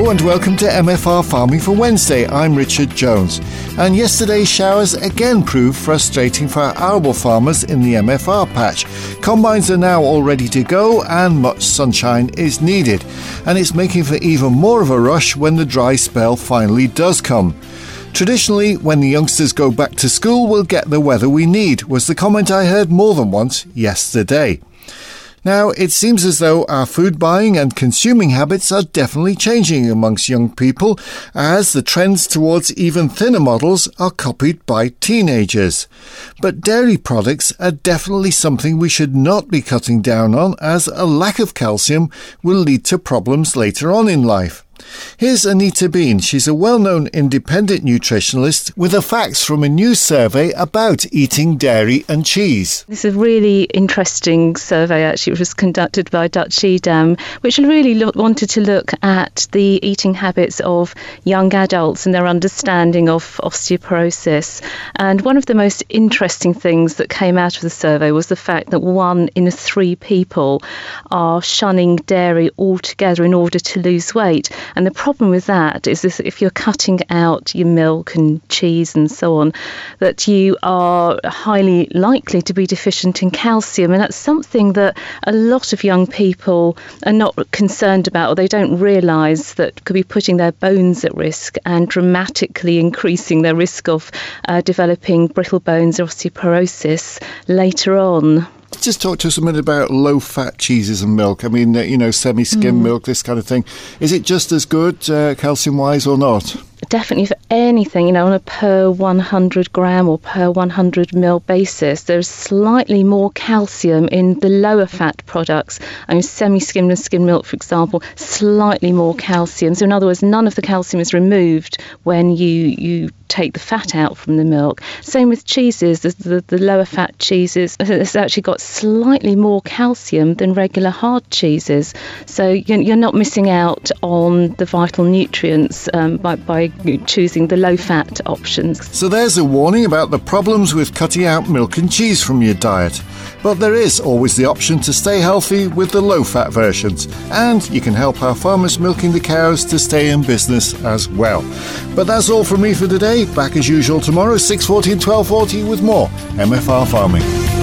Hello and welcome to MFR Farming for Wednesday. I'm Richard Jones. And yesterday's showers again proved frustrating for our arable farmers in the MFR patch. Combines are now all ready to go and much sunshine is needed. And it's making for even more of a rush when the dry spell finally does come. Traditionally, when the youngsters go back to school, we'll get the weather we need, was the comment I heard more than once yesterday. Now, it seems as though our food buying and consuming habits are definitely changing amongst young people as the trends towards even thinner models are copied by teenagers. But dairy products are definitely something we should not be cutting down on, as a lack of calcium will lead to problems later on in life. Here's Anita Bean. She's a well-known independent nutritionalist with the facts from a new survey about eating dairy and cheese. This is a really interesting survey, actually, which was conducted by Dutch Edam, which really wanted to look at the eating habits of young adults and their understanding of osteoporosis. And one of the most interesting things that came out of the survey was the fact that 1 in 3 people are shunning dairy altogether in order to lose weight. And the problem with that is this, if you're cutting out your milk and cheese and so on, that you are highly likely to be deficient in calcium. And that's something that a lot of young people are not concerned about, or they don't realise that could be putting their bones at risk and dramatically increasing their risk of developing brittle bones or osteoporosis later on. Just talk to us a minute about low-fat cheeses and milk. I mean, semi-skim milk, this kind of thing. Is it just as good calcium-wise or not? Definitely for anything, on a per 100 gram or per 100 ml basis, there's slightly more calcium in the lower fat products. Semi-skimmed and skimmed milk, for example, slightly more calcium. So in other words, none of the calcium is removed when you take the fat out from the milk. Same with cheeses. The lower fat cheeses, it's actually got slightly more calcium than regular hard cheeses. So you're not missing out on the vital nutrients by choosing the low-fat options. So there's a warning about the problems with cutting out milk and cheese from your diet. But there is always the option to stay healthy with the low-fat versions. And you can help our farmers milking the cows to stay in business as well. But that's all from me for today. Back as usual tomorrow, 6:40 and 12:40 with more MFR Farming.